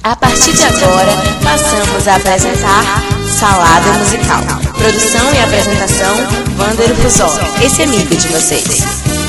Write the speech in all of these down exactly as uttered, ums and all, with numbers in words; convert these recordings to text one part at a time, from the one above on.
A partir de agora, passamos a apresentar Salada Musical. Produção e apresentação, Wander Fusol, esse amigo de vocês.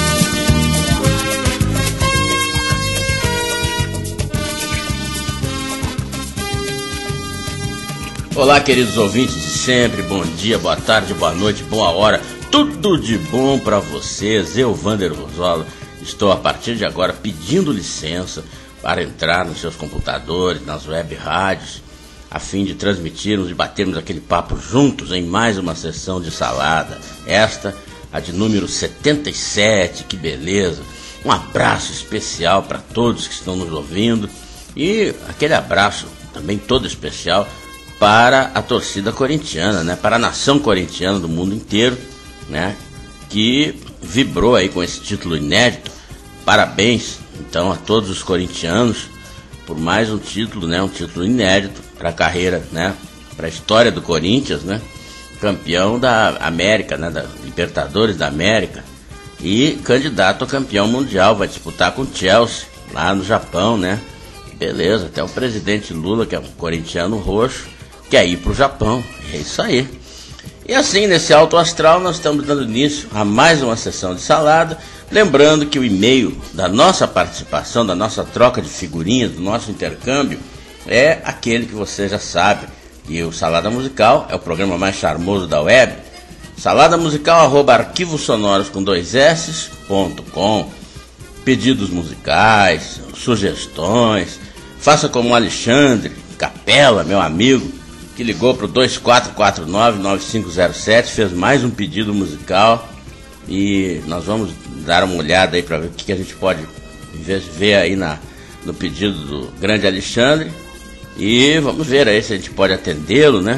Olá, queridos ouvintes de sempre, bom dia, boa tarde, boa noite, boa hora, tudo de bom para vocês. Eu, Wander Fusol, estou a partir de agora pedindo licença para entrar nos seus computadores, nas web rádios, a fim de transmitirmos e batermos aquele papo juntos em mais uma sessão de salada. Esta, a de número setenta e sete, que beleza! Um abraço especial para todos que estão nos ouvindo e aquele abraço também todo especial para a torcida corintiana, né? Para a nação corintiana do mundo inteiro, né? Que vibrou aí com esse título inédito. Parabéns! Então, a todos os corintianos, por mais um título, né, um título inédito para a carreira, né, para a história do Corinthians, né, campeão da América, né, da Libertadores da América e candidato a campeão mundial, vai disputar com o Chelsea, lá no Japão, né, beleza, até o presidente Lula, que é um corintiano roxo, quer ir para o Japão, é isso aí. E assim, nesse alto astral, nós estamos dando início a mais uma sessão de salada. Lembrando que o e-mail da nossa participação, da nossa troca de figurinhas, do nosso intercâmbio, é aquele que você já sabe. E o Salada Musical é o programa mais charmoso da web. Salada Musical, arroba arquivos sonoros com dois s, ponto com. Pedidos musicais, sugestões. Faça como o Alexandre Capela, meu amigo, que ligou para o dois quatro quatro nove, nove cinco zero sete, fez mais um pedido musical. E nós vamos dar uma olhada aí para ver o que, que a gente pode ver aí na, no pedido do grande Alexandre. E vamos ver aí se a gente pode atendê-lo, né?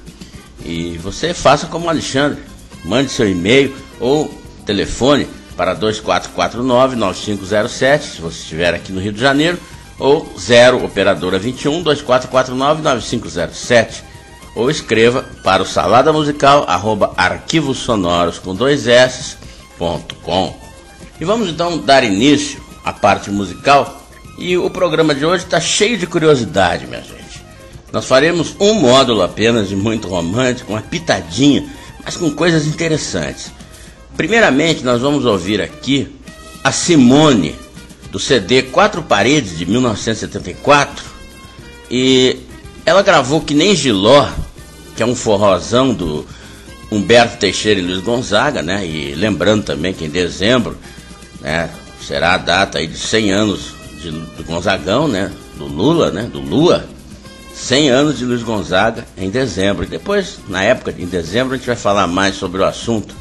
E você faça como o Alexandre, mande seu e-mail ou telefone para dois quatro quatro nove, nove cinco zero sete, se você estiver aqui no Rio de Janeiro, ou zero operadora vinte e um, dois quatro quatro nove, nove cinco zero sete. Ou escreva para o salada musical, arroba arquivos sonoros com dois s, ponto com. E vamos então dar início à parte musical. E o programa de hoje está cheio de curiosidade, minha gente. Nós faremos um módulo apenas de muito romântico, uma pitadinha, mas com coisas interessantes. Primeiramente, nós vamos ouvir aqui a Simone, do C D Quatro Paredes, de mil novecentos e setenta e quatro. E ela gravou Que Nem Giló, que é um forrozão do Humberto Teixeira e Luiz Gonzaga, né? E lembrando também que em dezembro, né, será a data aí de cem anos de, do Gonzagão, né? Do Lula, né? Do Lua. cem anos de Luiz Gonzaga em dezembro. E depois, na época, em dezembro, a gente vai falar mais sobre o assunto.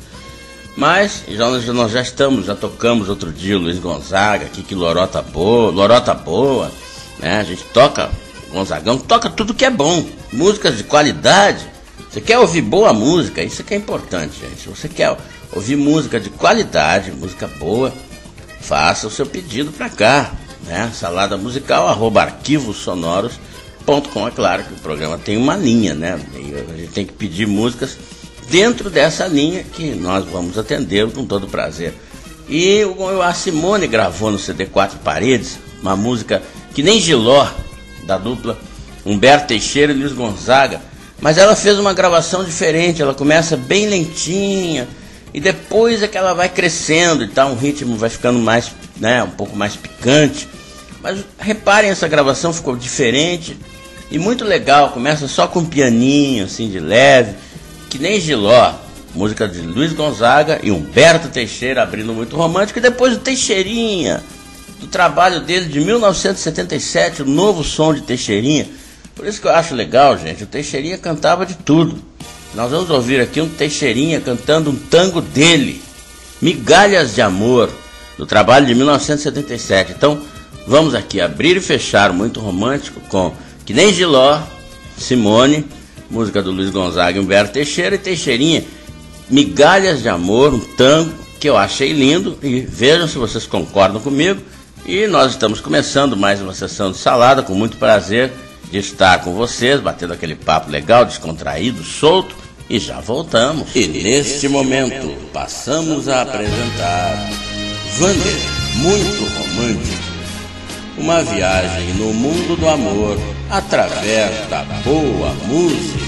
Mas já, nós já estamos, já tocamos outro dia o Luiz Gonzaga, aqui que lorota boa, lorota boa, né? A gente toca Gonzagão, toca tudo que é bom, músicas de qualidade. Você quer ouvir boa música, isso que é importante, gente. Se você quer ouvir música de qualidade, música boa, faça o seu pedido para cá, né? Salada musical, arroba arquivos sonoros, ponto com. É claro que o programa tem uma linha, né? E a gente tem que pedir músicas dentro dessa linha que nós vamos atender com todo prazer. E a Simone gravou no C D Quatro Paredes uma música Que Nem Giló, da dupla Humberto Teixeira e Luiz Gonzaga, mas ela fez uma gravação diferente. Ela começa bem lentinha e depois é que ela vai crescendo e tal, um ritmo vai ficando mais, né, um pouco mais picante. Mas reparem, essa gravação ficou diferente e muito legal. Começa só com um pianinho assim de leve, Que Nem Giló, música de Luiz Gonzaga e Humberto Teixeira, abrindo muito romântico, e depois o Teixeirinha, do trabalho dele de mil novecentos e setenta e sete, o novo som de Teixeirinha. Por isso que eu acho legal, gente, o Teixeirinha cantava de tudo. Nós vamos ouvir aqui um Teixeirinha cantando um tango dele, Migalhas de Amor, do trabalho de mil novecentos e setenta e sete. Então, vamos aqui abrir e fechar muito romântico com Que Nem Giló, Simone, música do Luiz Gonzaga e Humberto Teixeira, e Teixeirinha, Migalhas de Amor, um tango que eu achei lindo, e vejam se vocês concordam comigo. E nós estamos começando mais uma sessão de salada, com muito prazer de estar com vocês, batendo aquele papo legal, descontraído, solto, e já voltamos. E neste momento, passamos a apresentar Wander, muito romântico. uma viagem no mundo do amor através da boa música.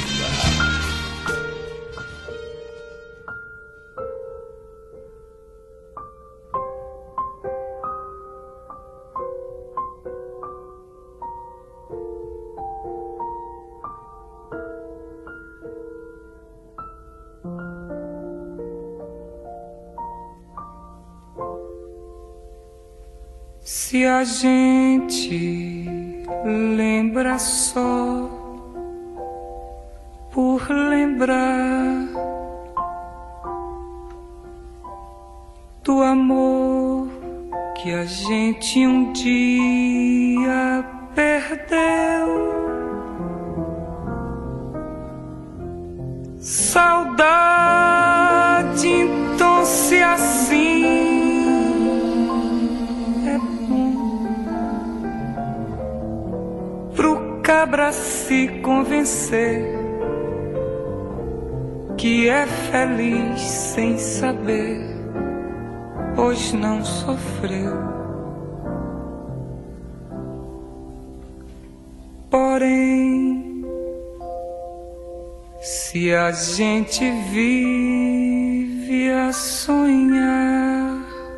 Se a gente lembra só por lembrar do amor que a gente um dia perdeu, saudade então se assim pro cabra se convencer que é feliz sem saber, pois não sofreu. Porém, se a gente vive a sonhar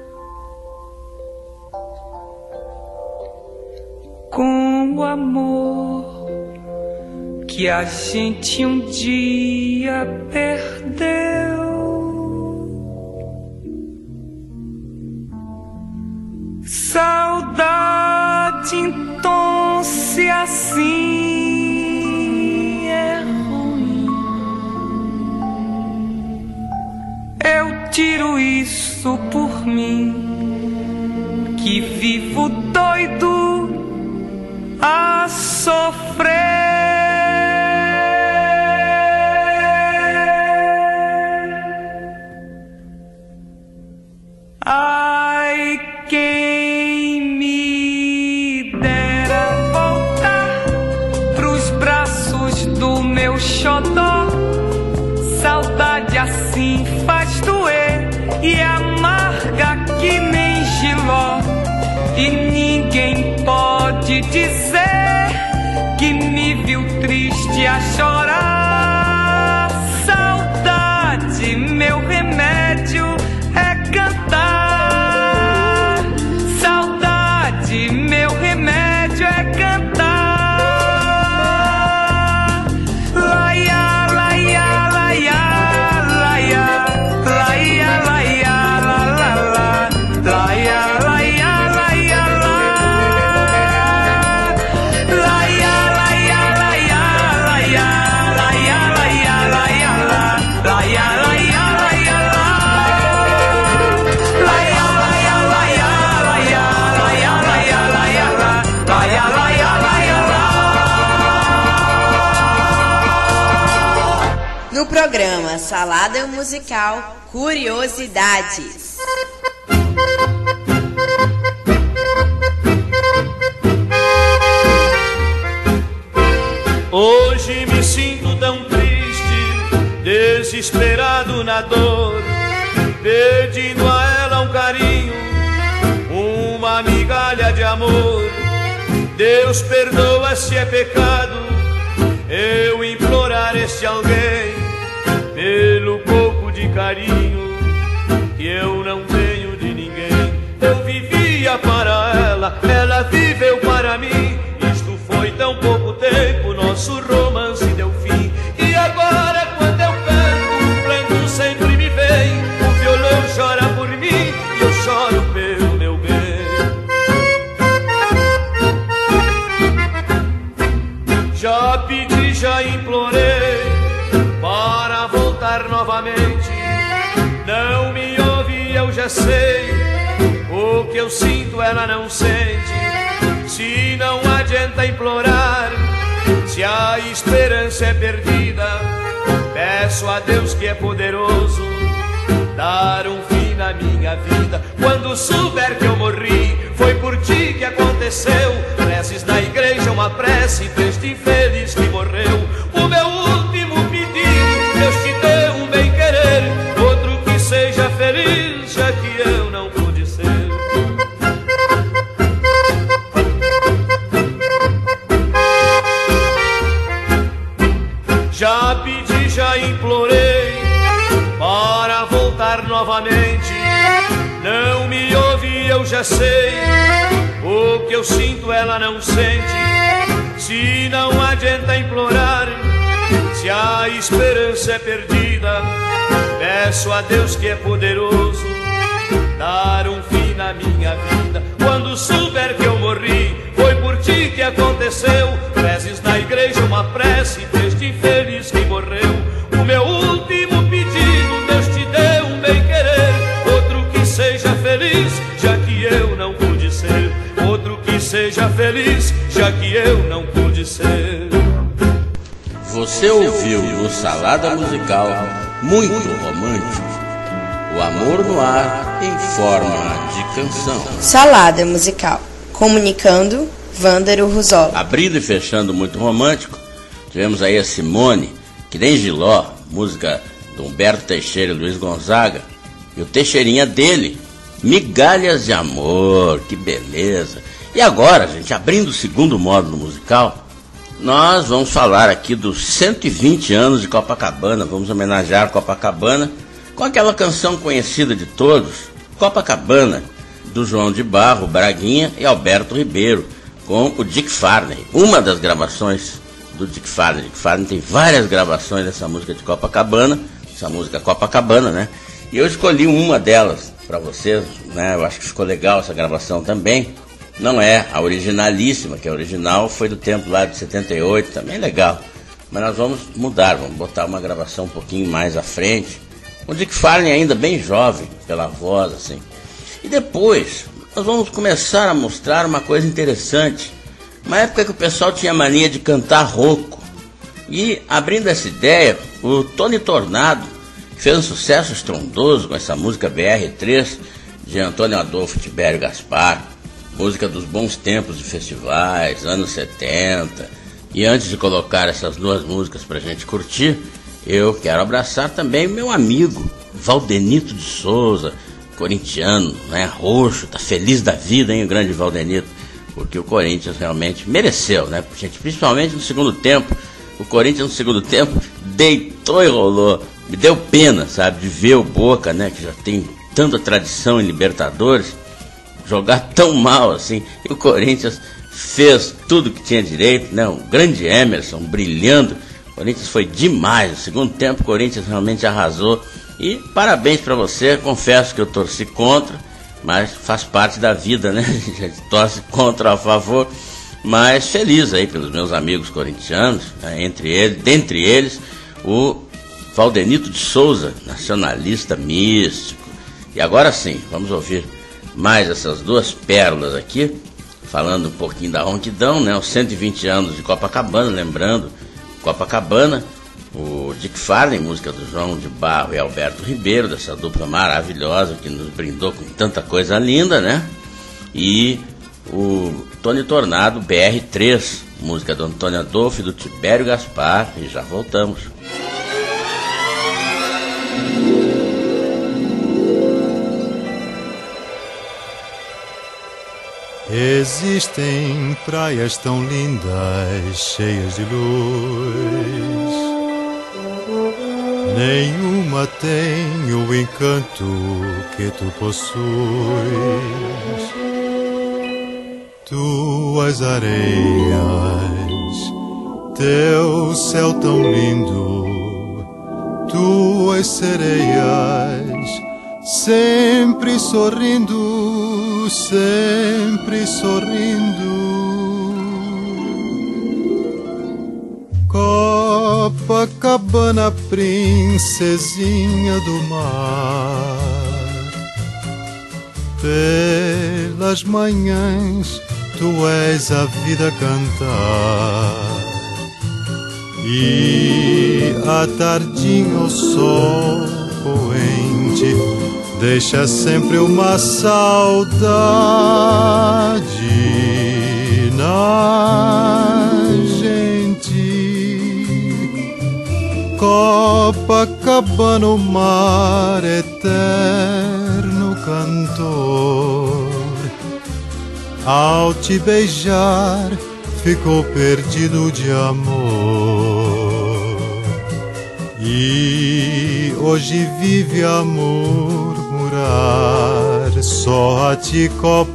com o amor que a gente um dia perdeu, saudade então se assim é ruim, eu tiro isso por mim que vivo doido a sofrer. Ai, quem me dera voltar pros braços do meu xodó. Saudade assim faz doer e amarga que nem giló, e ninguém pode dizer que me viu triste a chorar. Saudade, meu remédio é cantar. Saudade, meu remédio é cantar. Laia, laia, laia, laia, laia, laia, la, la, la, laia, laia, laia, la. Laia, laia, laia, laia, laia, laia, laia, la, laia, laia, laia, la. Laia, laia, laia, laia, laia, laia, laia, la, laia, laia, laia, la. No programa Salada Musical, curiosidades. Hoje me sinto tão triste, desesperado na dor, pedindo a ela um carinho, uma migalha de amor. Deus perdoa se é pecado eu implorar este alguém pelo pouco de carinho que eu não tenho de ninguém. Eu vivia para ela, ela viveu para mim. Isto foi tão pouco tempo, nosso romance deu fim. E agora quando eu canto, o pranto sempre me vem. O violão chora por mim e eu choro pelo meu bem. Já pedi, já implorei para voltar novamente. Não me ouve, eu já sei. O que eu sinto ela não sente. Se não adianta implorar, se a esperança é perdida, peço a Deus que é poderoso dar um fim na minha vida. Quando souber que eu morri, foi por ti que aconteceu. Preces na igreja, uma prece deste infeliz que morreu. O meu último pedido, Deus te dê um bem querer, outro que seja feliz, já que eu não pude ser. Já pedi, já implorei para voltar novamente. Não me ouve, eu já sei. O que eu sinto ela não sente. Se não adianta implorar, se a esperança é perdida, peço a Deus que é poderoso dar um fim na minha vida. Quando souber que eu morri, foi por ti que aconteceu. Rezes na igreja uma prece deste infeliz que morreu. O meu último pedido, Deus te dê um bem-querer. Outro que seja feliz, já que eu não pude ser. Outro que seja feliz, já que eu não pude ser. Você ouviu no Salada Musical Muito Romântico, o amor no ar em forma de canção. Salada Musical, comunicando Vândaro Ruzola. Abrindo e fechando Muito Romântico, tivemos aí a Simone, que nem Giló, música do Humberto Teixeira e Luiz Gonzaga, e o Teixeirinha dele, Migalhas de Amor, que beleza. E agora, gente, abrindo o segundo módulo musical, nós vamos falar aqui dos cento e vinte anos de Copacabana. Vamos homenagear Copacabana com aquela canção conhecida de todos, Copacabana, do João de Barro, Braguinha e Alberto Ribeiro, com o Dick Farney. Uma das gravações do Dick Farney. Dick Farney tem várias gravações dessa música de Copacabana, essa música Copacabana, né? E eu escolhi uma delas para vocês, né? Eu acho que ficou legal essa gravação também. Não é a originalíssima, que a original foi do tempo lá de setenta e oito, também legal. Mas nós vamos mudar, vamos botar uma gravação um pouquinho mais à frente. O Dick Farney ainda bem jovem, pela voz, assim. E depois, nós vamos começar a mostrar uma coisa interessante. Uma época que o pessoal tinha mania de cantar rouco. E, abrindo essa ideia, o Tony Tornado, que fez um sucesso estrondoso com essa música B R três, de Antônio Adolfo Tibério Gaspar, música dos bons tempos de festivais, anos setenta. E antes de colocar essas duas músicas pra gente curtir, eu quero abraçar também meu amigo Valdenito de Souza, corintiano, né, roxo, tá feliz da vida, hein, o grande Valdenito, porque o Corinthians realmente mereceu, né, gente, principalmente no segundo tempo. O Corinthians no segundo tempo deitou e rolou. Me deu pena, sabe, de ver o Boca, né, que já tem tanta tradição em Libertadores, jogar tão mal assim. E o Corinthians fez tudo que tinha direito, né? Um grande Emerson brilhando. O Corinthians foi demais. No segundo tempo o Corinthians realmente arrasou. E parabéns para você. Confesso que eu torci contra, mas faz parte da vida, né? A gente torce contra a favor. Mas feliz aí pelos meus amigos corintianos, né? Entre eles, dentre eles, o Valdenito de Souza, nacionalista místico. E agora sim, vamos ouvir mais essas duas pérolas aqui, falando um pouquinho da ronquidão, né? Os cento e vinte anos de Copacabana, lembrando, Copacabana, o Dick Farney, música do João de Barro e Alberto Ribeiro, dessa dupla maravilhosa que nos brindou com tanta coisa linda, né? E o Tony Tornado, B R três, música do Antônio Adolfo e do Tibério Gaspar, e já voltamos. Existem praias tão lindas, cheias de luz. Nenhuma tem o encanto que tu possuis. Tuas areias, teu céu tão lindo, tuas sereias, sempre sorrindo, sempre sorrindo. Copacabana, princesinha do mar, pelas manhãs tu és a vida cantar, e à tardinha o sol poente deixa sempre uma saudade na gente. Copacabana, o mar eterno cantor, ao te beijar ficou perdido de amor. E hoje vive a murmurar só a ti,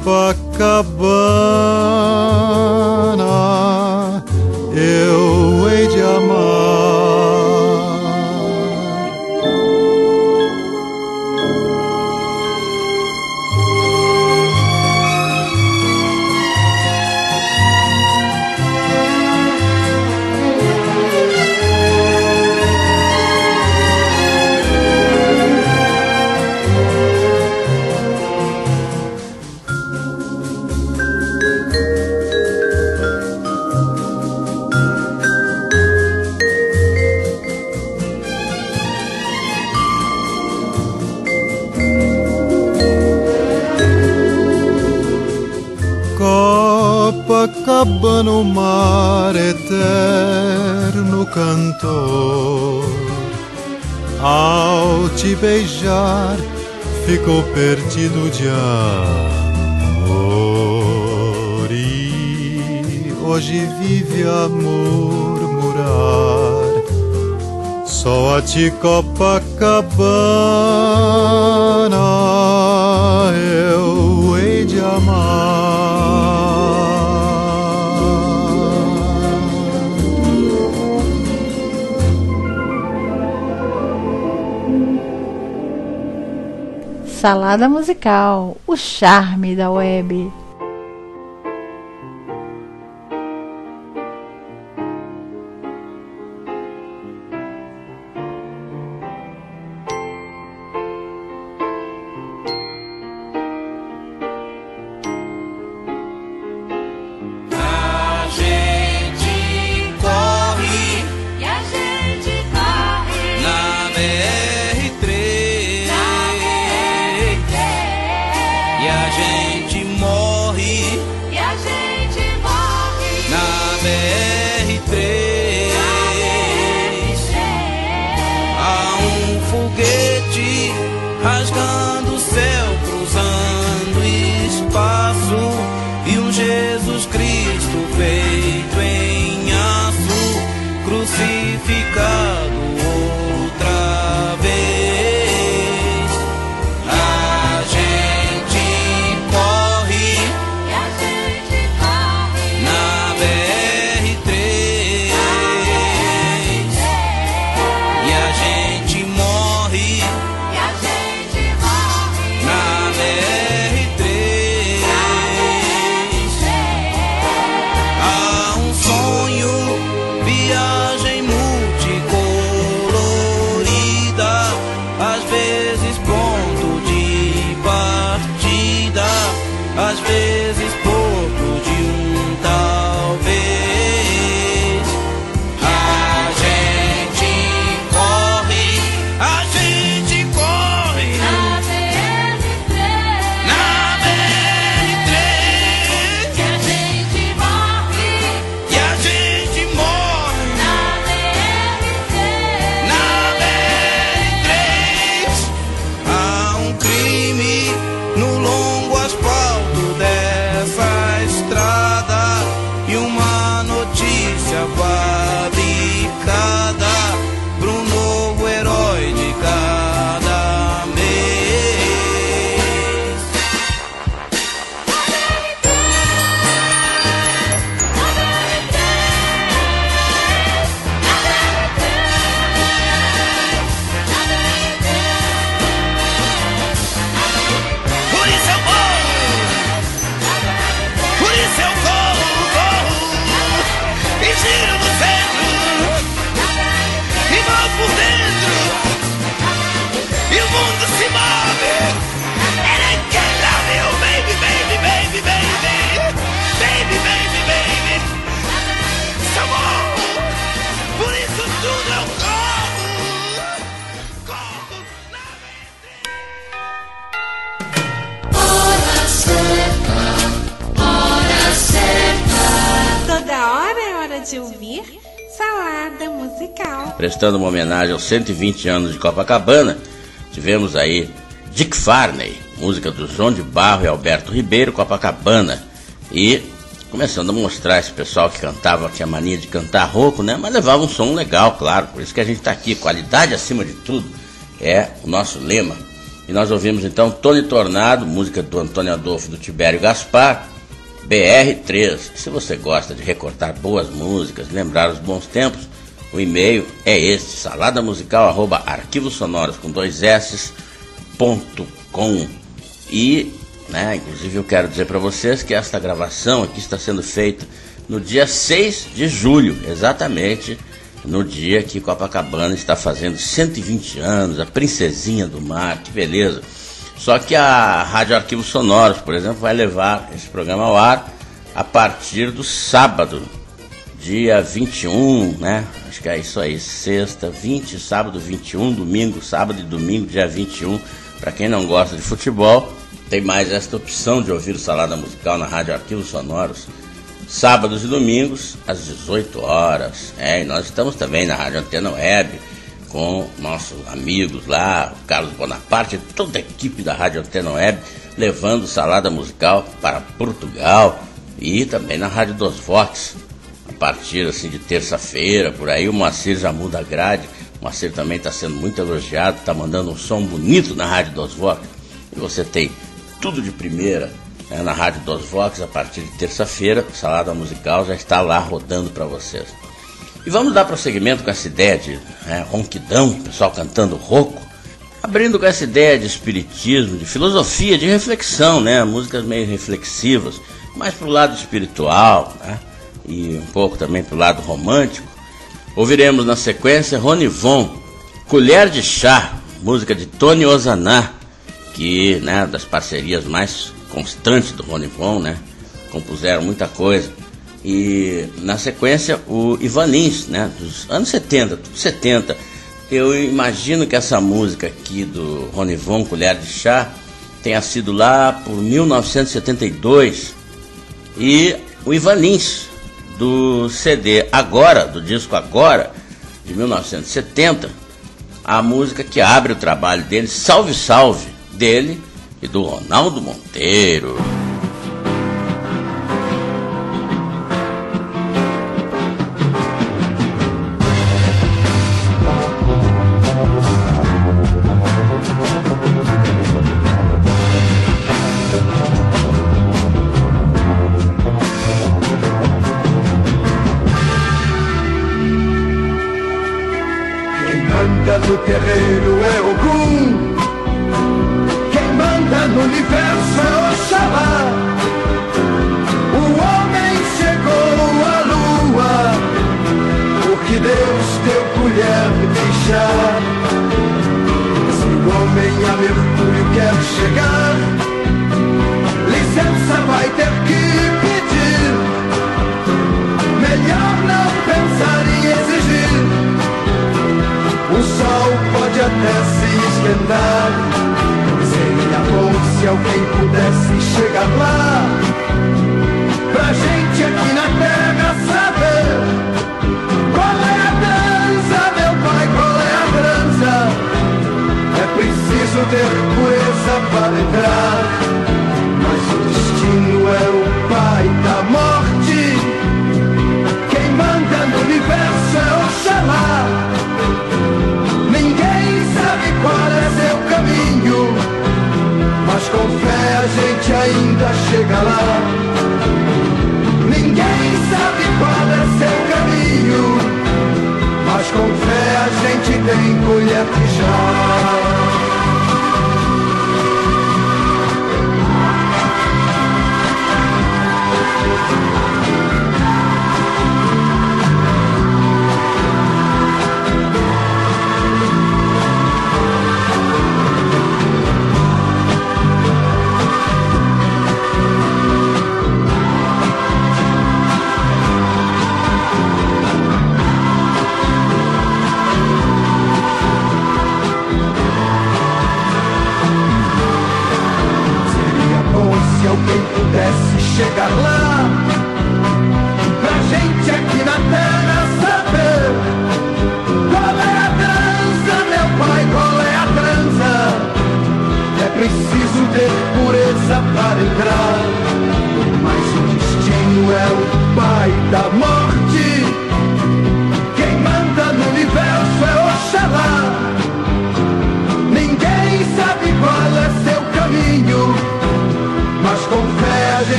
Copacabana, eu hei de amar. Copacabana, o mar eterno cantor, ao te beijar ficou perdido de amor. E hoje vive a murmurar só a ti, Copacabana, eu hei de amar. Salada musical, o charme da web. Rasgando o céu, cruzando espaço, e um Jesus Cristo feito em aço, crucificado outra vez. A gente corre, e a gente corre na B R três, e a gente morre. Às vezes pouco de um talvez. A gente corre, a gente corre na B R três, na B R três, e a gente morre, e a gente morre na B R três, na B R três. Há um crime no longo asfalto dessa estrada e uma notícia fabricada para um novo herói de cada mês. Por isso eu vou, por isso eu corro, corro, e giro no centro, e vou por dentro, e o mundo se move. And I can't love you, baby, baby, baby, baby, baby, baby, baby. Come on, por isso tudo eu corro, corro na Toda hora é hora de ouvir Salada Musical. Prestando uma homenagem aos cento e vinte anos de Copacabana, tivemos aí Dick Farney, música do João de Barro e Alberto Ribeiro, Copacabana. E começando a mostrar esse pessoal que cantava, tinha mania de cantar rouco, né? Mas levava um som legal, claro. Por isso que a gente está aqui, qualidade acima de tudo, é o nosso lema. E nós ouvimos então Tony Tornado, música do Antônio Adolfo e do Tibério Gaspar, B R três. Se você gosta de recortar boas músicas, lembrar os bons tempos, o e-mail é este, saladamusical arroba arquivos sonoros com dois s ponto com. E, né, inclusive eu quero dizer para vocês que esta gravação aqui está sendo feita no dia seis de julho, exatamente no dia que Copacabana está fazendo cento e vinte anos, a princesinha do mar, que beleza. Só que a Rádio Arquivos Sonoros, por exemplo, vai levar esse programa ao ar a partir do sábado, dia vinte e um, né? Acho que é isso aí, sexta, vinte, sábado vinte e um, domingo, sábado e domingo, dia vinte e um. Para quem não gosta de futebol, tem mais esta opção de ouvir o Salada Musical na Rádio Arquivos Sonoros, sábados e domingos, às dezoito horas. É, e nós estamos também na Rádio Antena Web, com nossos amigos lá, o Carlos Bonaparte e toda a equipe da Rádio Antena Web, levando Salada Musical para Portugal e também na Rádio dos Vox. A partir assim, de terça-feira, por aí, o Moacir já muda a grade. O Moacir também está sendo muito elogiado, está mandando um som bonito na Rádio dos Vox. E você tem tudo de primeira, né, na Rádio dos Vox. A partir de terça-feira, o Salada Musical já está lá rodando para vocês. E vamos dar prosseguimento com essa ideia de, né, ronquidão, o pessoal cantando rouco, abrindo com essa ideia de espiritismo, de filosofia, de reflexão, né, músicas meio reflexivas, mais para o lado espiritual, né, e um pouco também para o lado romântico. Ouviremos na sequência Ronivon, Colher de Chá, música de Tony Ozaná, que, né, das parcerias mais constantes do Ronivon, né, compuseram muita coisa. E na sequência o Ivanins, né, dos anos setenta, tudo setenta. Eu imagino que essa música aqui do Ronivon, Colher de Chá, tenha sido lá por mil novecentos e setenta e dois. E o Ivanins, do C D Agora, do disco Agora, de mil novecentos e setenta, a música que abre o trabalho dele, Salve Salve, dele e do Ronaldo Monteiro. No terreiro é Ogum, quem manda no universo é Oxalá. O homem chegou à lua, porque Deus deu colher de chá. Se o homem a Mercúrio quer chegar, licença vai ter que pedir. Melhor não pensar em exigir. O sol pode até se esquentar, seria bom se alguém pudesse chegar lá, pra gente aqui na terra saber qual é a trança, meu pai, qual é a trança. É preciso ter pureza para entrar, mas o destino é o pai da morte. Quem manda no universo é Oxalá. Qual é seu caminho? Mas com fé a gente ainda chega lá.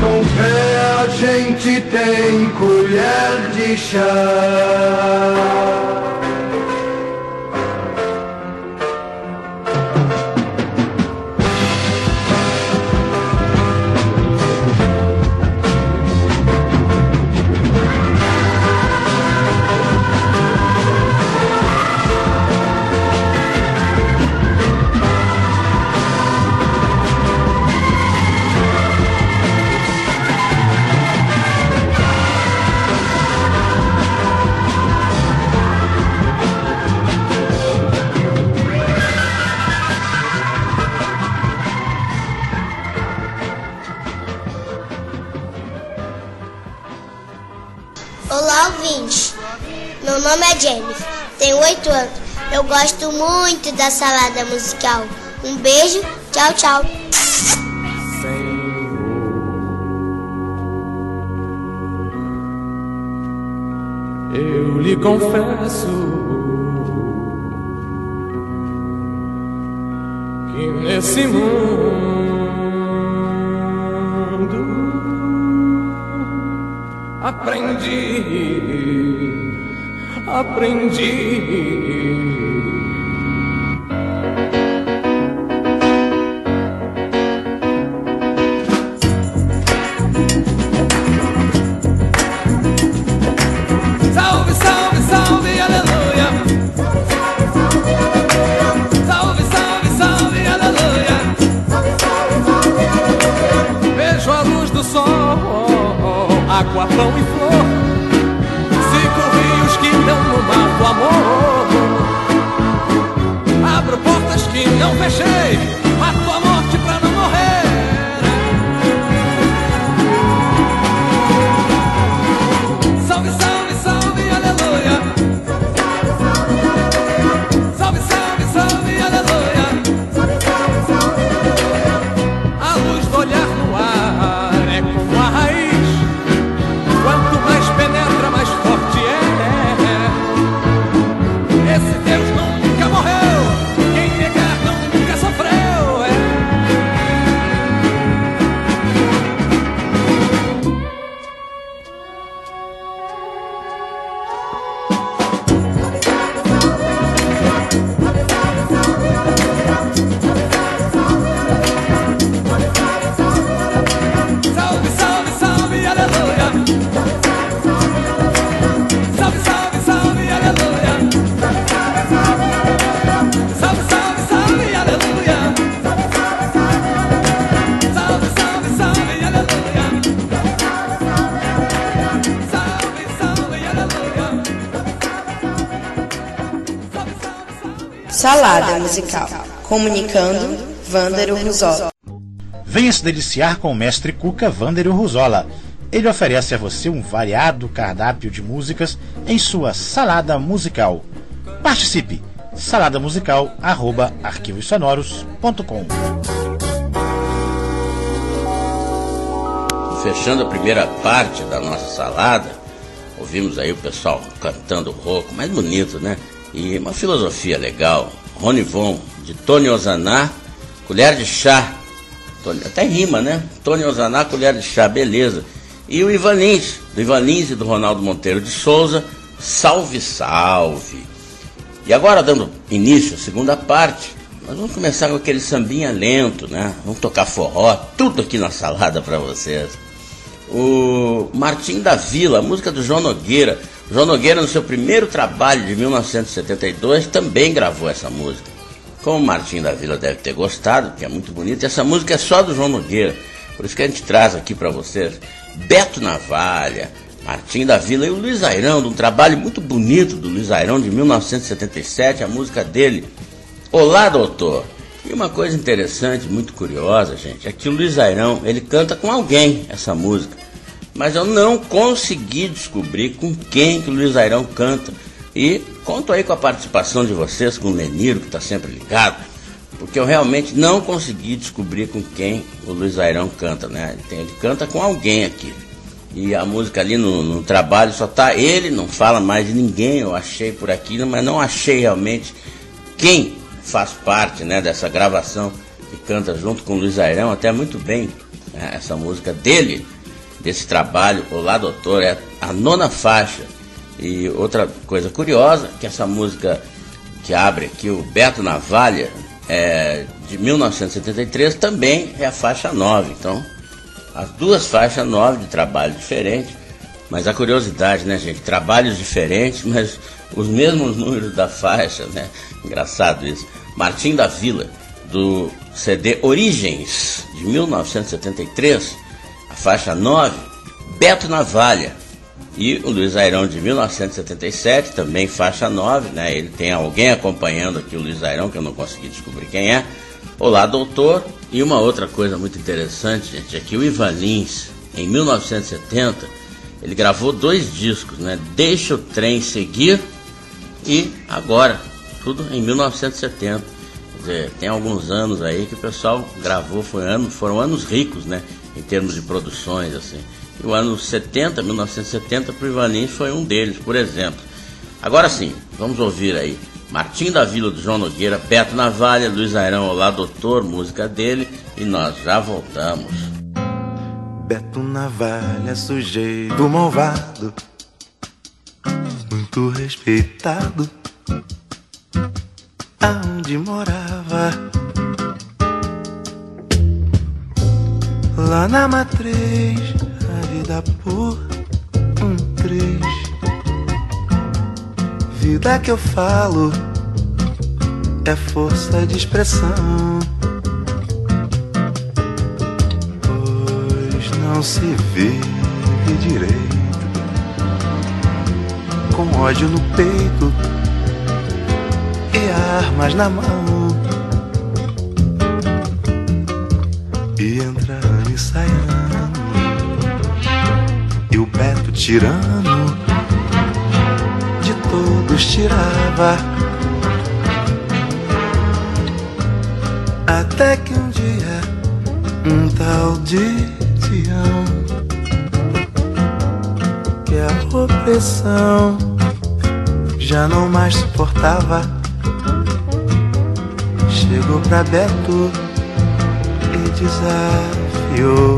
com fé a gente tem colher de chá. Olá, ouvintes. Meu nome é Jennifer, tenho oito anos. Eu gosto muito da salada musical. Um beijo, tchau, tchau. Senhor, eu lhe confesso que nesse mundo aprendi, aprendi. Salve, salve, salve, aleluia. Salve, salve, salve, aleluia. Vejo a luz do sol, água, pão e flor, cinco rios que dão no mar do amor. Abro portas que não fechei, mato a morte pra não morrer. Salve, salve, salve, aleluia. Salve, salve, salve, aleluia. A luz do olhar no ar é como a raiz. Quanto mais penetra, mais forte é. Esse Deus nunca morreu, quem negar nunca sofreu. É. Salve, salve, salve, aleluia. Salve, salve, salve, aleluia. Salve, salve, salve, aleluia. Salve, salve, salve, aleluia. Salve, salve, aleluia. Salve, salve, salve. Salada musical. Comunicando, Vândaro Ruzola. Venha se deliciar com o mestre Cuca Vândaro Ruzola. Ele oferece a você um variado cardápio de músicas em sua salada musical. Participe! salada musical arroba arquivos sonoros ponto com. Fechando a primeira parte da nossa salada, ouvimos aí o pessoal cantando rouco, mais bonito, né? E uma filosofia legal. Rony Von, de Tony Ozaná, Colher de Chá. Até rima, né? Tony Ozaná, Colher de Chá, beleza. E o Ivan Lins, do Ivan Lins e do Ronaldo Monteiro de Souza, Salve, Salve. E agora, dando início à segunda parte, nós vamos começar com aquele sambinha lento, né? Vamos tocar forró, tudo aqui na salada para vocês. O Martim da Vila, a música do João Nogueira. O João Nogueira, no seu primeiro trabalho de mil novecentos e setenta e dois, também gravou essa música. Como o Martim da Vila deve ter gostado, porque é muito bonito, essa música é só do João Nogueira. Por isso que a gente traz aqui para vocês Beto Navalha, Martim da Vila e o Luiz Airão, de um trabalho muito bonito do Luiz Airão, de mil novecentos e setenta e sete, a música dele, Olá, Doutor. E uma coisa interessante, muito curiosa, gente, é que o Luiz Airão, ele canta com alguém essa música, mas eu não consegui descobrir com quem que o Luiz Airão canta. E conto aí com a participação de vocês, com o Leniro, que está sempre ligado, porque eu realmente não consegui descobrir com quem o Luiz Airão canta, né? Ele, tem, ele canta com alguém aqui. E a música ali no, no trabalho só tá ele, não fala mais de ninguém, eu achei por aqui, mas não achei realmente quem faz parte, né, dessa gravação, que canta junto com o Luiz Airão, até muito bem Essa música dele, desse trabalho, Olá Doutor, é a nona faixa. E outra coisa curiosa, que essa música que abre aqui, o Beto Navalha, é de mil novecentos e setenta e três, também é a faixa nove. Então, as duas faixas nove de trabalho diferente. Mas a curiosidade, né, gente? Trabalhos diferentes, mas os mesmos números da faixa, né? Engraçado isso. Martim da Vila, do C D Origens, de mil novecentos e setenta e três, a faixa nove, Beto Navalha. E o Luiz Airão, de mil novecentos e setenta e sete, também faixa nove, né? Ele tem alguém acompanhando aqui o Luiz Airão, que eu não consegui descobrir quem é. Olá, Doutor. E uma outra coisa muito interessante, gente, é que o Ivan Lins, em mil novecentos e setenta, ele gravou dois discos, né? Deixa o Trem Seguir e Agora, tudo em mil novecentos e setenta. Quer dizer, tem alguns anos aí que o pessoal gravou, foi ano, foram anos ricos, né? Em termos de produções, assim. E o ano setenta, mil novecentos e setenta, para o Ivan Lins foi um deles, por exemplo. Agora sim, vamos ouvir aí Martim da Vila, do João Nogueira, Beto Navalha, Luiz Airão, Olá Doutor, música dele, e nós já voltamos. Beto Navalha, sujeito malvado, muito respeitado, aonde morava, lá na matriz, a vida por um três. Vida que eu falo é força de expressão, pois não se vive direito, com ódio no peito e armas na mão, e entrando e saindo, e o Beto tirano de todos tirava, até que um dia um tal de Tião, que a opressão já não mais suportava, chegou pra Beto e desafiou: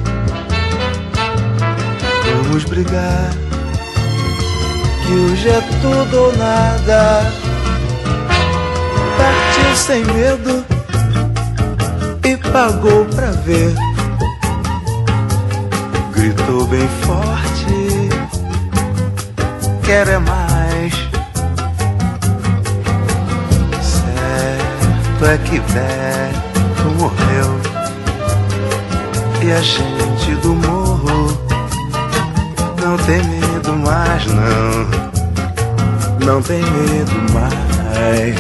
vamos brigar, que hoje é tudo ou nada. Partiu sem medo e pagou pra ver, gritou bem forte: quero é mais. Certo é que Beto morreu e a gente do morro não tem medo mais, não, não tem medo mais.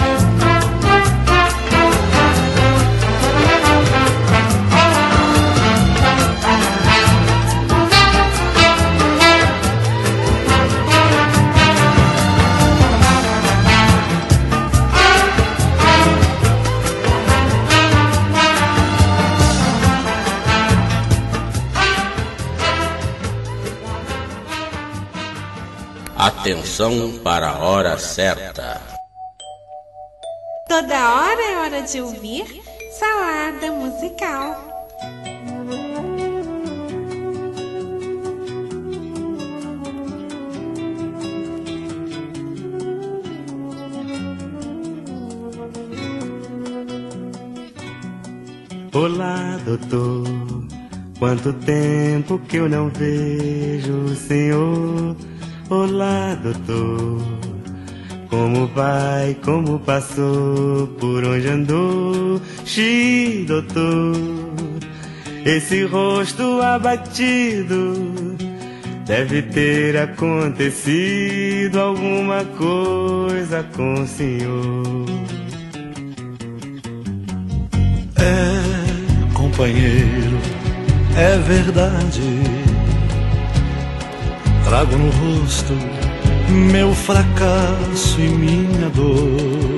Atenção para a hora certa. Toda hora é hora de ouvir Salada Musical. Olá, doutor, quanto tempo que eu não vejo o senhor. Olá, doutor, como vai, como passou, por onde andou? Xi, doutor, esse rosto abatido, deve ter acontecido alguma coisa com o senhor. É, companheiro, é verdade, trago no rosto meu fracasso e minha dor.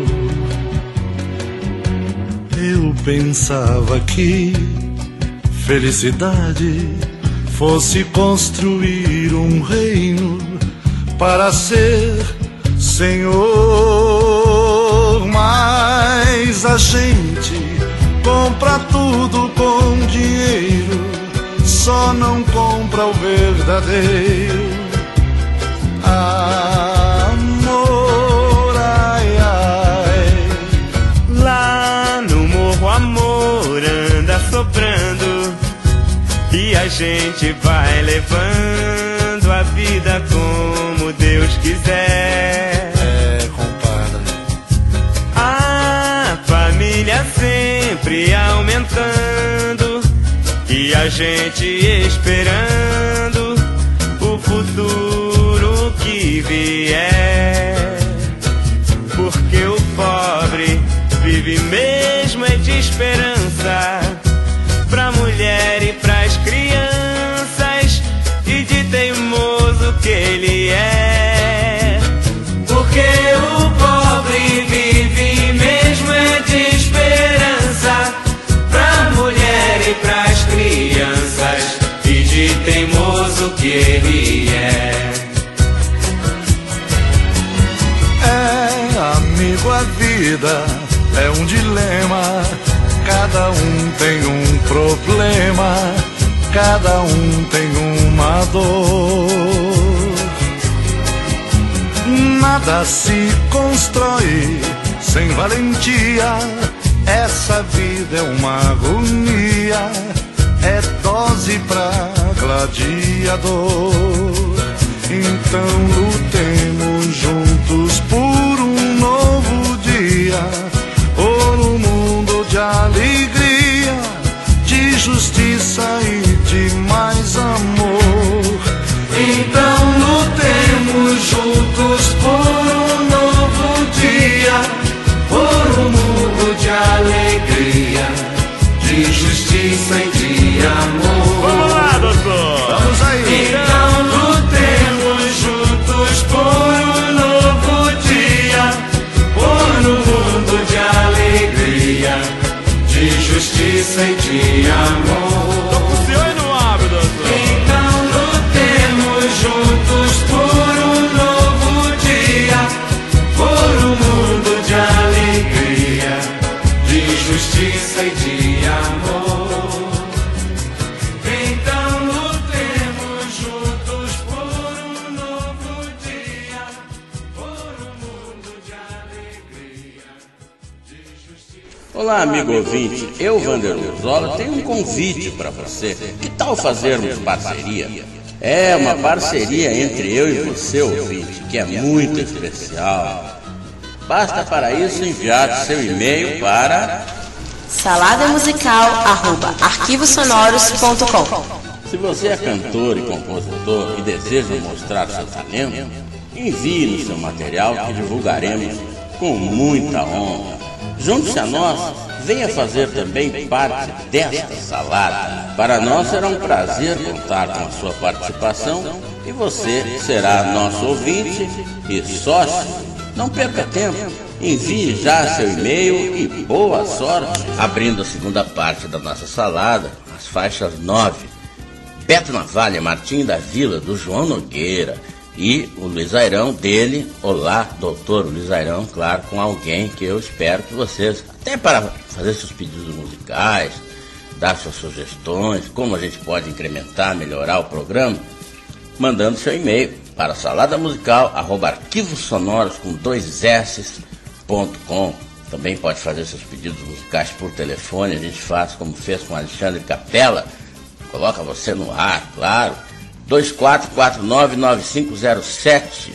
Eu pensava que felicidade fosse construir um reino para ser senhor, mas a gente compra tudo com dinheiro só não compra o verdadeiro amor. Ai, ai. Lá no morro o amor anda soprando e a gente vai levando a vida como Deus quiser. É, compadre. A família sempre aumentando e a gente esperando o futuro que vier. Porque o pobre vive mesmo é de esperança pra mulher e pras crianças e de teimoso que ele é. Porque o pobre vive mesmo é de esperança pra mulher e pras crianças e de teimoso que ele é. É, amigo, a vida é um dilema. Cada um tem um problema, cada um tem uma dor. Nada se constrói sem valentia. Essa vida é uma agonia, é dose pra gladiador. Então lutemos juntos por um novo dia, por um mundo de alegria, de justiça e de mais amor. Então lutemos juntos por um novo dia, por um mundo de alegria, de justiça e de amor. Vamos lá, doutor! Vamos aí! Então lutemos juntos por um novo dia, por um mundo de alegria, de justiça e de amor. Tô com o senhor no abro, doutor! Então lutemos juntos por um novo dia, por um mundo de alegria, de justiça e de amor. Então lutemos juntos por um novo dia, por um mundo de alegria, de justiça. Olá, amigo ouvinte, eu, Vander Luzola, tenho um convite para você. Que tal fazermos parceria? É uma parceria entre eu e você, ouvinte, que é muito especial. Basta para isso enviar seu e-mail para salada musical arroba arquivos sonoros ponto com. Se você é cantor e compositor e deseja mostrar seu talento, envie-nos seu material que divulgaremos com muita honra. Junte-se a nós, venha fazer também parte desta salada. Para nós será um prazer contar com a sua participação e você será nosso ouvinte e sócio. Não perca tempo, envie já seu e-mail e boa sorte. Abrindo a segunda parte da nossa salada, as faixas nove, Beto Navalha, Martim da Vila, do João Nogueira, e o Luiz Airão dele, Olá, doutor Luiz Airão, claro, com alguém que eu espero que vocês, até para fazer seus pedidos musicais, dar suas sugestões, como a gente pode incrementar, melhorar o programa, mandando seu e-mail para salada musical arroba arquivos sonoros com dois s ponto com. Também pode fazer seus pedidos musicais por telefone, a gente faz como fez com Alexandre Capella, coloca você no ar, claro, dois quatro quatro nove nove cinco zero sete.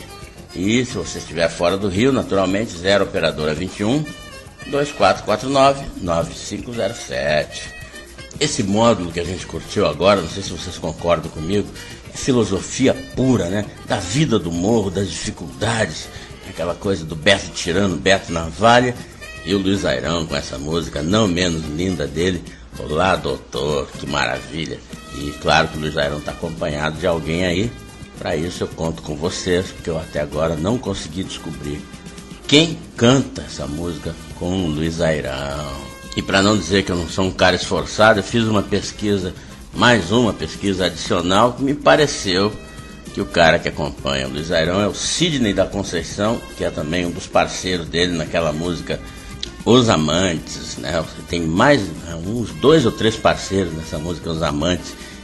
E se você estiver fora do Rio, naturalmente, zero operadora vinte e um, dois quatro quatro nove nove cinco zero sete. Esse módulo que a gente curtiu agora, não sei se vocês concordam comigo, é filosofia pura, né? Da vida do morro, das dificuldades, aquela coisa do Beto Tirano, Beto Navalha, e o Luiz Airão com essa música não menos linda dele, Olá, doutor, que maravilha. E claro que o Luiz Airão está acompanhado de alguém aí. Para isso eu conto com vocês, porque eu até agora não consegui descobrir quem canta essa música com o Luiz Airão. E para não dizer que eu não sou um cara esforçado, eu fiz uma pesquisa, mais uma pesquisa adicional, que me pareceu que o cara que acompanha o Luiz Airão é o Sidney da Conceição, que é também um dos parceiros dele naquela música Os Amantes, né? Tem mais uns dois ou três parceiros nessa música Os Amantes,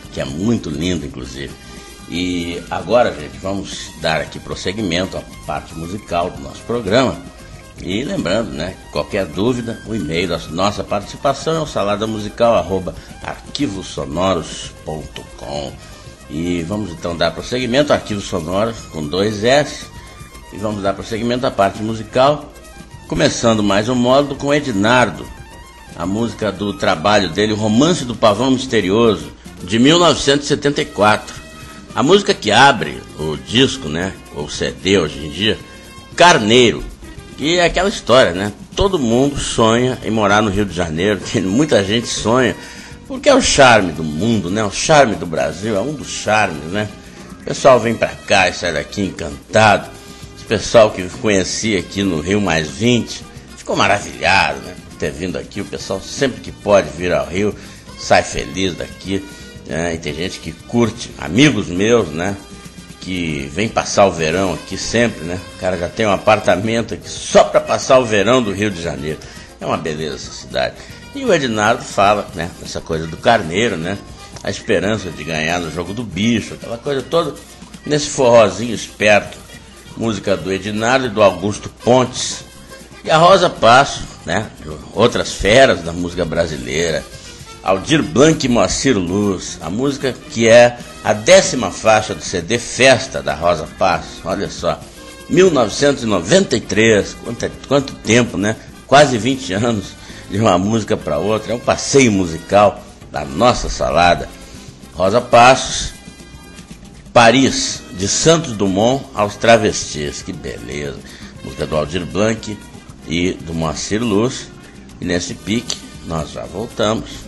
que é muito lindo, inclusive. E agora, gente, vamos dar aqui prosseguimento à parte musical do nosso programa. E lembrando, né, qualquer dúvida, o e-mail da nossa participação é o saladamusical arroba arquivos sonoros ponto com. E vamos então dar prosseguimento, Arquivos Sonoros com dois S. E vamos dar prosseguimento à parte musical, começando mais um módulo com Ednardo, a música do trabalho dele, O Romance do Pavão Misterioso, de mil novecentos e setenta e quatro. A música que abre o disco, né, ou C D hoje em dia, Carneiro, que é aquela história, né? Todo mundo sonha em morar no Rio de Janeiro, muita gente sonha, porque é o charme do mundo, né? O charme do Brasil, é um dos charmes, né? O pessoal vem pra cá e sai daqui encantado. O pessoal que conhecia aqui no Rio Mais vinte ficou maravilhado, né, por ter vindo aqui. O pessoal sempre que pode vir ao Rio sai feliz daqui, né? E tem gente que curte, amigos meus, né, que vem passar o verão aqui sempre, né? O cara já tem um apartamento aqui só para passar o verão do Rio de Janeiro. É uma beleza essa cidade. E o Ednardo fala, né, nessa coisa do Carneiro, né, a esperança de ganhar no jogo do bicho, aquela coisa toda, nesse forrozinho esperto. Música do Ednardo e do Augusto Pontes. E a Rosa Passo, né, outras feras da música brasileira, Aldir Blanc e Moacir Luz, a música que é a décima faixa do C D Festa da Rosa Passo. Olha só, mil novecentos e noventa e três, quanto, quanto tempo, né? Quase vinte anos de uma música para outra. É um passeio musical da nossa salada. Rosa Passos, Paris, de Santos Dumont aos Travestis. Que beleza. Música do Aldir Blanc e do Moacir Luz. E nesse pique nós já voltamos.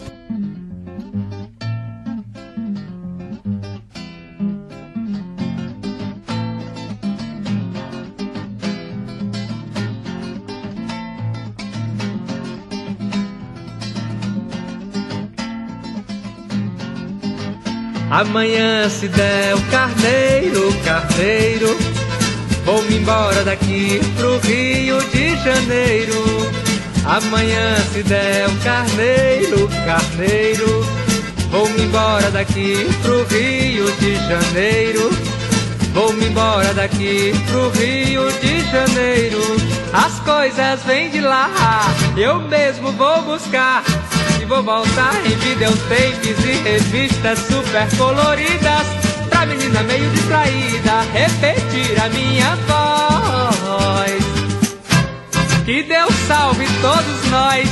Amanhã se der o carneiro, carneiro, vou-me embora daqui pro Rio de Janeiro. Amanhã se der o carneiro, carneiro, vou-me embora daqui pro Rio de Janeiro. Vou-me embora daqui pro Rio de Janeiro. As coisas vêm de lá, eu mesmo vou buscar. E vou voltar em videotapes e revistas super coloridas, pra menina meio distraída repetir a minha voz. Que Deus salve todos nós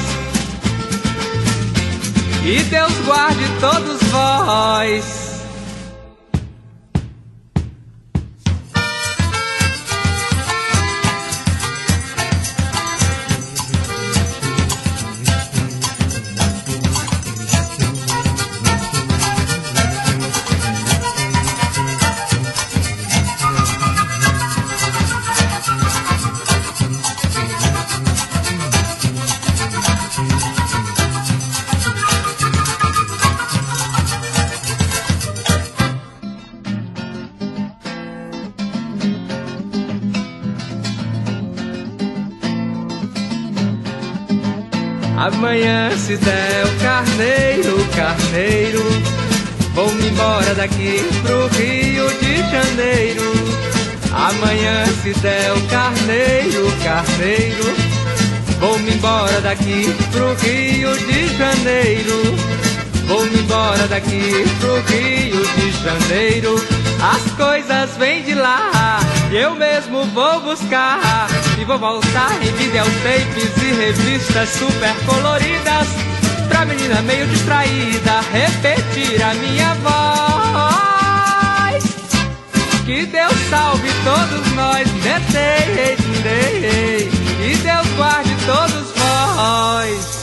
e Deus guarde todos vós. Amanhã se der o carneiro, carneiro, vou-me embora daqui pro Rio de Janeiro. Amanhã se der o carneiro, carneiro, vou-me embora daqui pro Rio de Janeiro. Vou-me embora daqui pro Rio de Janeiro. As coisas vêm de lá, eu mesmo vou buscar. E vou voltar em videotapes e revistas super coloridas, pra menina meio distraída repetir a minha voz. Que Deus salve todos nós, e Deus guarde todos vós.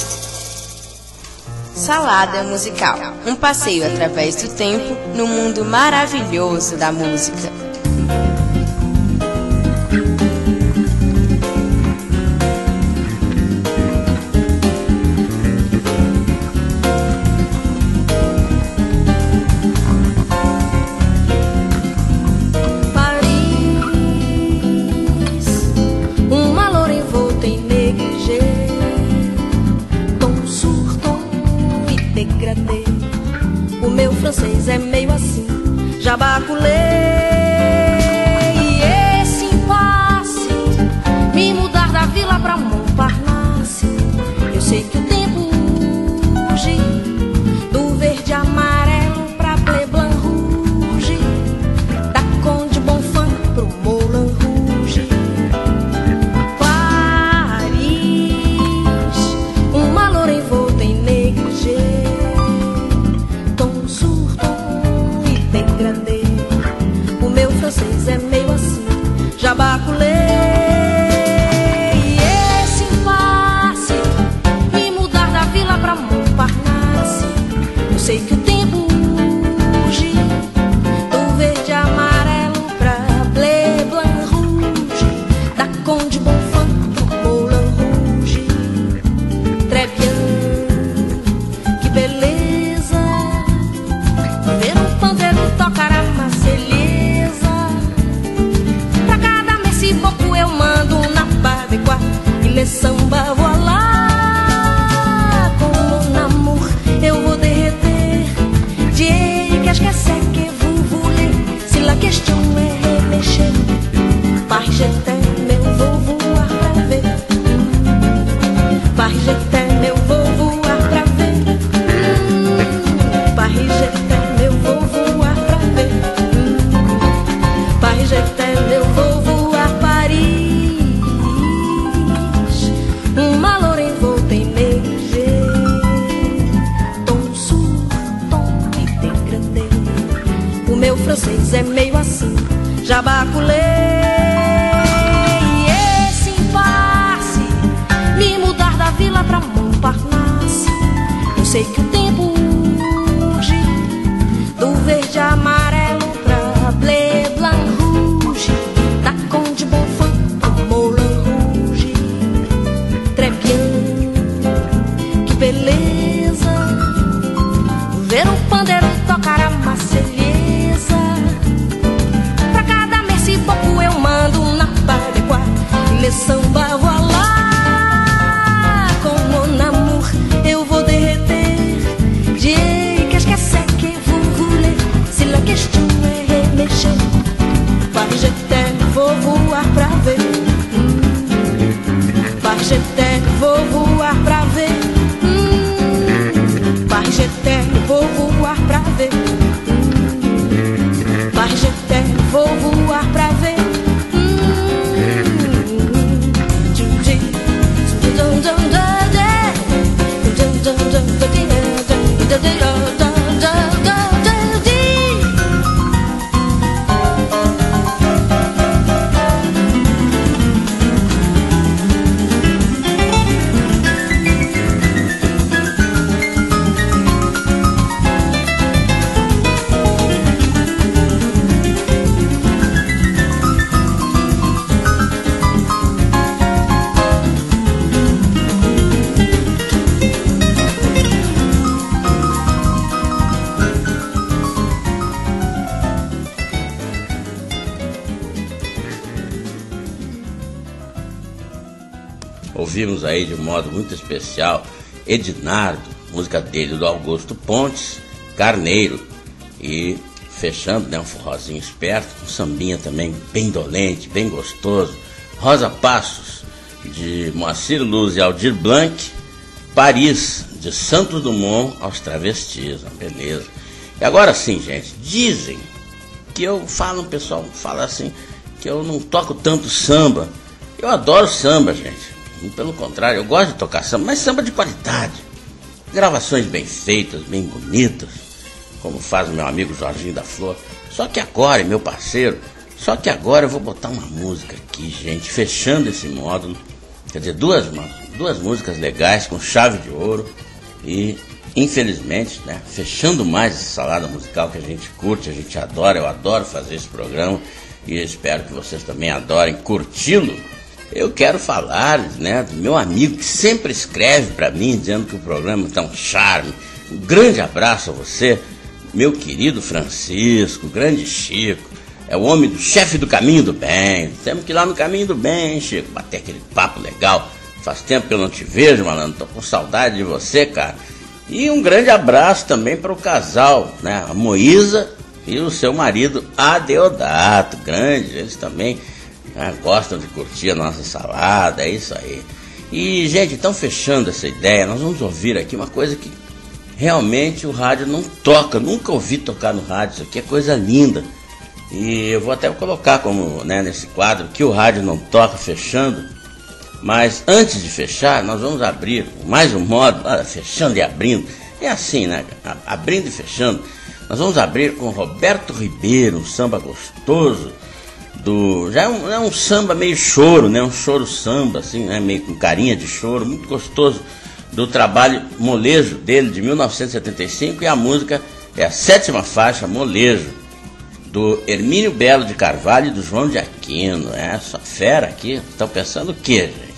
Salada Musical, um passeio através do tempo no mundo maravilhoso da música. O meu francês é meio assim, jabaculei. E esse impasse, me mudar da vila pra Montparnasse. Eu sei que o tempo urge, do verde amarelo pra bleu blanc rouge, da Conde Bonfim pro Moulin Rouge. Paris, uma loura envolta em negligê, tom surtom e degradê. O meu francês é meio assim, jabaculei. E esse impasse, me mudar da vila pra Montparnasse. Eu sei que o tempo urge, do verde amarelo pra bleu blanc rouge, da Conde Bonfim pro Moulin Rouge. Très bien, que beleza, ver um pandeiro tocar a marselhesa. Pra cada merci beaucoup eu mando um napa de quoi, e le samba voilà. Com mon amour eu vou derreter. Dieu, qu'est-ce que c'est que vous voulez? Si la question est reméchée, Paris je t'aime, eu vou voar pra ver. Paris je t'aime, eu vou voar pra ver. Hum, Paris je t'aime, eu vou voar pra ver. Hum, Paris je t'aime, eu vou voar Paris. Uma loura envolta em negligê, tom surtom e degradê. O meu francês é meio assim, jabaculei. E esse impasse, me mudar da vila pra Montparnasse. Eu sei que o tempo urge, do verde amarelo pra bleu blanc rouge, da Conde Bonfim pro Moulin Rouge. Très bien, que beleza, ver um pandeiro tocar a marselhesa. Pra cada merci beaucoup eu mando um napa de quoi, e le samba voilà. Com mon amour eu vou derreter. Dieu, qu'est-ce que c'est que vous voulez? Si la question est reméchée, Paris je t'aime, vou voar pra ver. Hum, Paris je t'aime, vou voar pra ver. Hum, Paris je t'aime, vou voar pra ver. Hum, Paris je t'aime, vou voar pra ver. Ouvimos aí de um modo muito especial Ednardo, música dele do Augusto Pontes, Carneiro, e fechando, né, um forrozinho esperto, um sambinha também bem dolente, bem gostoso, Rosa Passos, de Moacir Luz e Aldir Blanc, Paris, de Santos Dumont aos Travestis, beleza. E agora sim, gente, dizem que eu falo, o pessoal fala assim, que eu não toco tanto samba. Eu adoro samba, gente. Pelo contrário, eu gosto de tocar samba, mas samba de qualidade. Gravações bem feitas, bem bonitas, como faz o meu amigo Jorginho da Flor. Só que agora, meu parceiro, só que agora eu vou botar uma música aqui, gente, fechando esse módulo. Quer dizer, duas, duas músicas legais com chave de ouro. E, infelizmente, né, fechando mais essa salada musical que a gente curte, a gente adora. Eu adoro fazer esse programa e eu espero que vocês também adorem curti-lo. Eu quero falar, né, do meu amigo que sempre escreve para mim dizendo que o programa está um charme. Um grande abraço a você, meu querido Francisco, grande Chico. É o homem do chefe do Caminho do Bem. Temos que ir lá no Caminho do Bem, Chico, bater aquele papo legal. Faz tempo que eu não te vejo, malandro. Tô com saudade de você, cara. E um grande abraço também para o casal, né? A Moísa e o seu marido Adeodato, grande, eles também, né, gostam de curtir a nossa salada, é isso aí. E, gente, então fechando essa ideia, nós vamos ouvir aqui uma coisa que realmente o rádio não toca, nunca ouvi tocar no rádio, isso aqui é coisa linda. E eu vou até colocar como, né, nesse quadro que o rádio não toca, fechando. Mas antes de fechar, nós vamos abrir mais um modo, olha, fechando e abrindo. É assim, né? Abrindo e fechando. Nós vamos abrir com Roberto Ribeiro, um samba gostoso. Do, já é um, é um samba meio choro, né? Um choro samba, assim, né? Meio com carinha de choro, muito gostoso. Do trabalho Molejo dele, de mil novecentos e setenta e cinco. E a música é a sétima faixa, Molejo, do Hermínio Belo de Carvalho e do João de Aquino. É, essa fera aqui, estão pensando o quê, gente?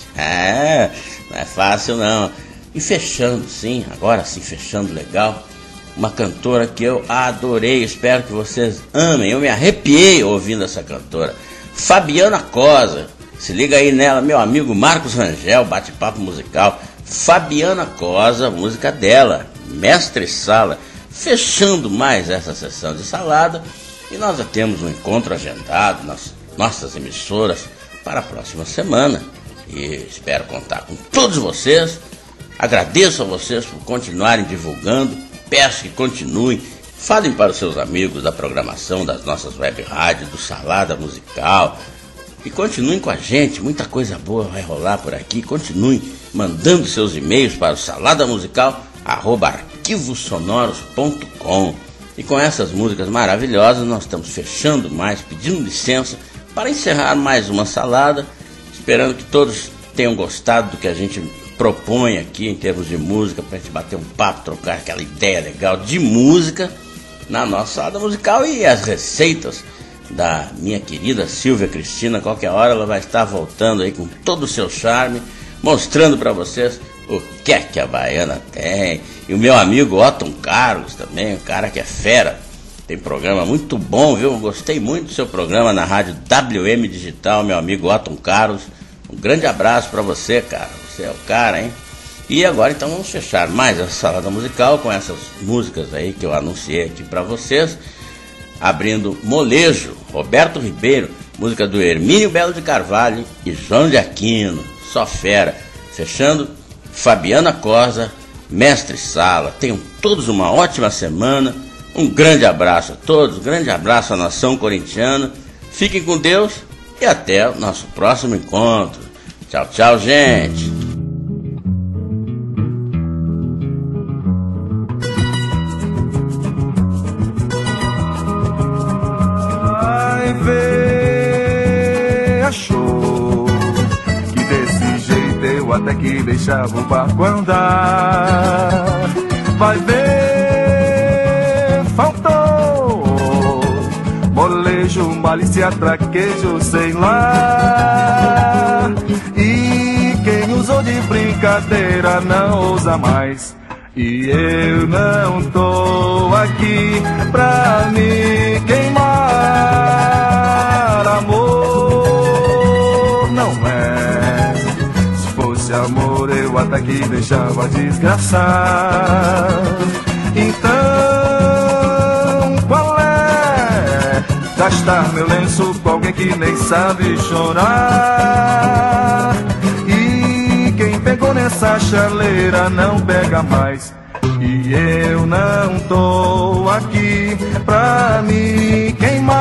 É, não é fácil não. E fechando, sim, agora sim, fechando legal, uma cantora que eu adorei, espero que vocês amem, eu me arrepiei ouvindo essa cantora, Fabiana Cosa. Se liga aí nela, meu amigo Marcos Rangel, bate-papo musical. Fabiana Cosa, música dela, Mestre Sala. Fechando mais essa sessão de salada, e nós já temos um encontro agendado nas nossas emissoras para a próxima semana. E espero contar com todos vocês. Agradeço a vocês por continuarem divulgando. Peço que continuem. Falem para os seus amigos da programação das nossas web rádios, do Salada Musical. E continuem com a gente. Muita coisa boa vai rolar por aqui. Continuem mandando seus e-mails para o salada musical arroba arquivos sonoros ponto com. E com essas músicas maravilhosas nós estamos fechando mais, pedindo licença para encerrar mais uma salada, esperando que todos tenham gostado do que a gente propõe aqui em termos de música, para a gente bater um papo, trocar aquela ideia legal de música na nossa salada musical. E as receitas da minha querida Silvia Cristina, qualquer hora ela vai estar voltando aí com todo o seu charme, mostrando para vocês o que é que a baiana tem. E o meu amigo Otton Carlos também, um cara que é fera, tem programa muito bom, viu? Eu gostei muito do seu programa na rádio W M Digital, meu amigo Otton Carlos. Um grande abraço para você, cara, você é o cara, hein? E agora então vamos fechar mais essa salada musical com essas músicas aí que eu anunciei aqui para vocês. Abrindo Molejo, Roberto Ribeiro, música do Hermínio Belo de Carvalho e João de Aquino, só fera. Fechando, Fabiana Cosa, Mestre Sala. Tenham todos uma ótima semana. Um grande abraço a todos, um grande abraço à nação corintiana. Fiquem com Deus e até o nosso próximo encontro. Tchau, tchau, gente. Vai ver, achou que desse jeito eu até que deixava o barco andar. Vai ver, faltou molejo, malícia, traquejo, sei lá. E quem usou de brincadeira não ousa mais. E eu não tô aqui pra me queimar. Amor não é. Se fosse amor eu até que deixava desgraçar. Então qual é? Gastar meu lenço com alguém que nem sabe chorar. E quem pegou nessa chaleira não pega mais. E eu não tô aqui pra me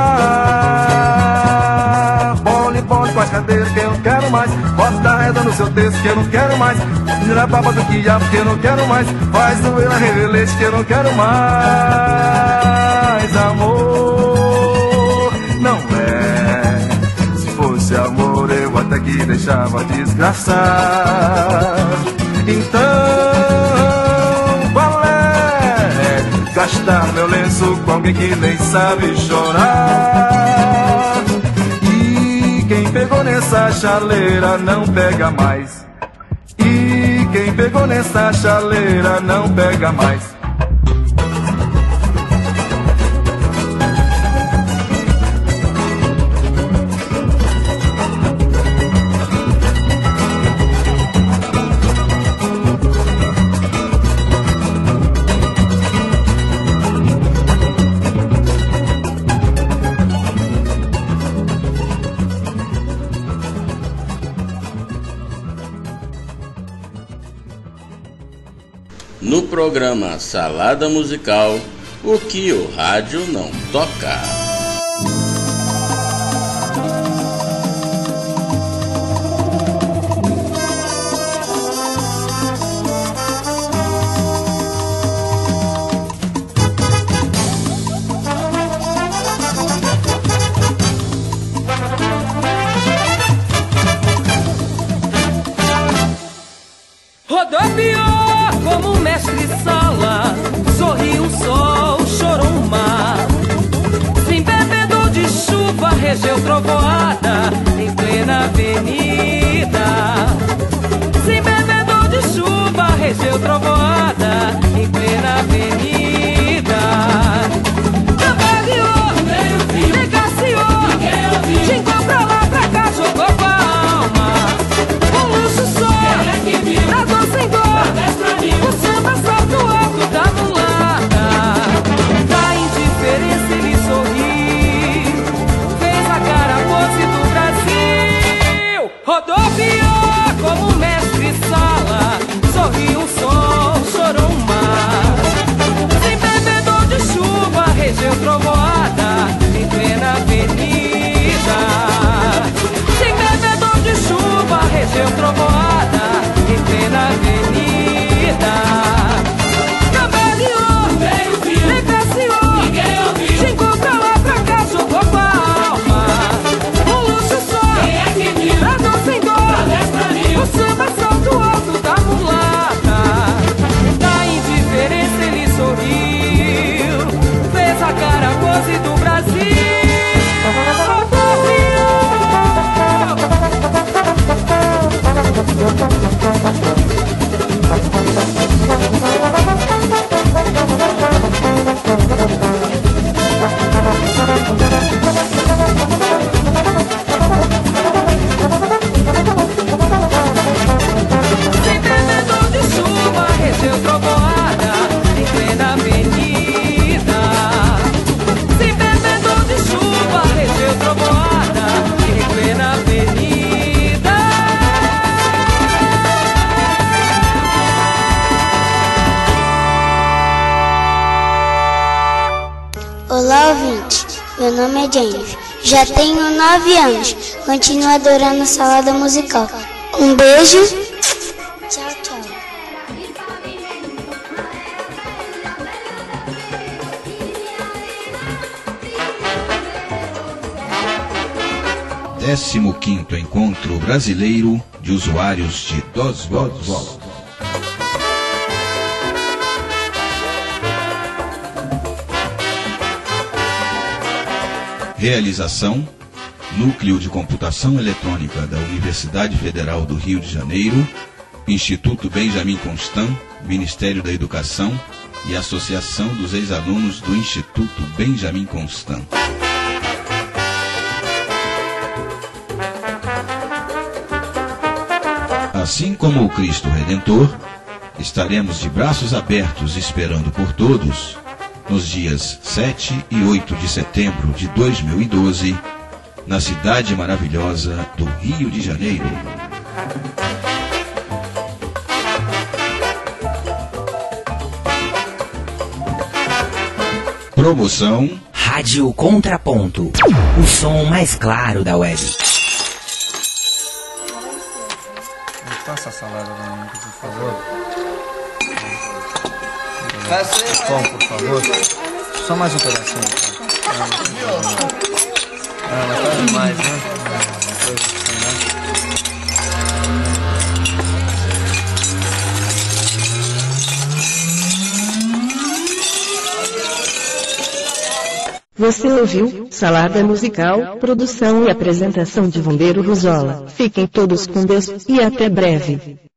queimar. Bole, bole com as cadeiras que eu não quero mais. Bota reda no seu texto que eu não quero mais. Tira a baba do quiabo que eu não quero mais. Faz doer a revelete que eu não quero mais. Amor não é. Se fosse amor eu até que deixava desgraçar. Então qual é? Gastar meu lenço com alguém que nem sabe chorar. E quem pegou nessa chaleira não pega mais. E quem pegou nessa chaleira não pega mais. programa Salada Musical, o que o rádio não toca. Rodopiou como mestre sala, sorriu o sol, chorou o mar. Se embebedou de chuva, regeu trovoada em plena avenida. Se embebedou de chuva, regeu trovoada em plena avenida. Trabalhou, negaciou, xingou pra lá, pra cá, jogou com a alma. Um luxo só, nadou sem dor, o samba salto alto da mulata. Da indiferença ele sorriu, fez a cara pose do Brasil. Rodopiou como mestre sala, sorriu o sol, chorou o mar. Se embebedou de chuva, regeu trovoada em plena avenida. Se embebedou de chuva, regeu trovoada em plena avenida. Trabalhou, negaciou, xingou pra lá, pra cá, jogou com a alma. Um luxo só, nadou sem dor, o samba salto alto da mulata. Da indiferença ele sorriu, fez a cara pose do Brasil. Se embebedou de chuva, regeu trovoada em plena avenida. Se embebedou de chuva, regeu trovoada em plena avenida. Olá, ouvinte. Meu nome é Jennifer. Já tenho nove anos. Continuo adorando a salada musical. Um beijo. Tchau, tchau. décimo quinto Encontro Brasileiro de Usuários de Dos Votos. Realização: Núcleo de Computação Eletrônica da Universidade Federal do Rio de Janeiro, Instituto Benjamin Constant, Ministério da Educação e Associação dos Ex-Alunos do Instituto Benjamin Constant. Assim como o Cristo Redentor, estaremos de braços abertos esperando por todos nos dias sete e oito de setembro de dois mil e doze, na cidade maravilhosa do Rio de Janeiro. Promoção Rádio Contraponto, o som mais claro da web. Passa a salada pra mim, por favor. Pão, por favor. Só mais um pedacinho. Ah, mas tá demais, né? Você ouviu Salada Musical, produção e apresentação de Vandeiro Ruzola. Fiquem todos com Deus e até breve.